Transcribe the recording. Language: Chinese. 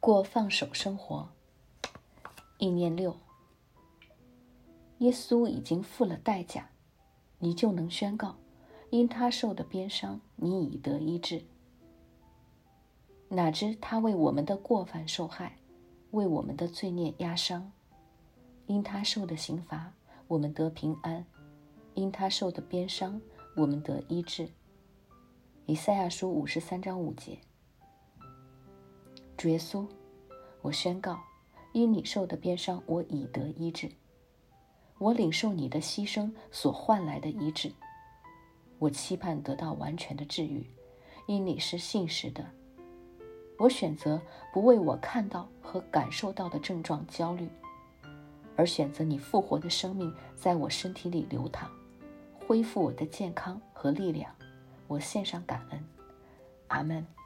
过放手生活。意念6，耶稣已经付了代价，你就能宣告，因他受的鞭伤，你已得医治。哪知他为我们的过犯受害，为我们的罪孽压伤。因他受的刑罚，我们得平安；因他受的鞭伤，我们得医治。以赛亚书53章5节。主耶稣，我宣告，因你受的鞭伤，我已得医治。我领受你的牺牲所换来的医治，我期盼得到完全的治愈，因你是信实的。我选择不为我看到和感受到的症状焦虑，而选择你复活的生命在我身体里流淌，恢复我的健康和力量。我献上感恩。阿们。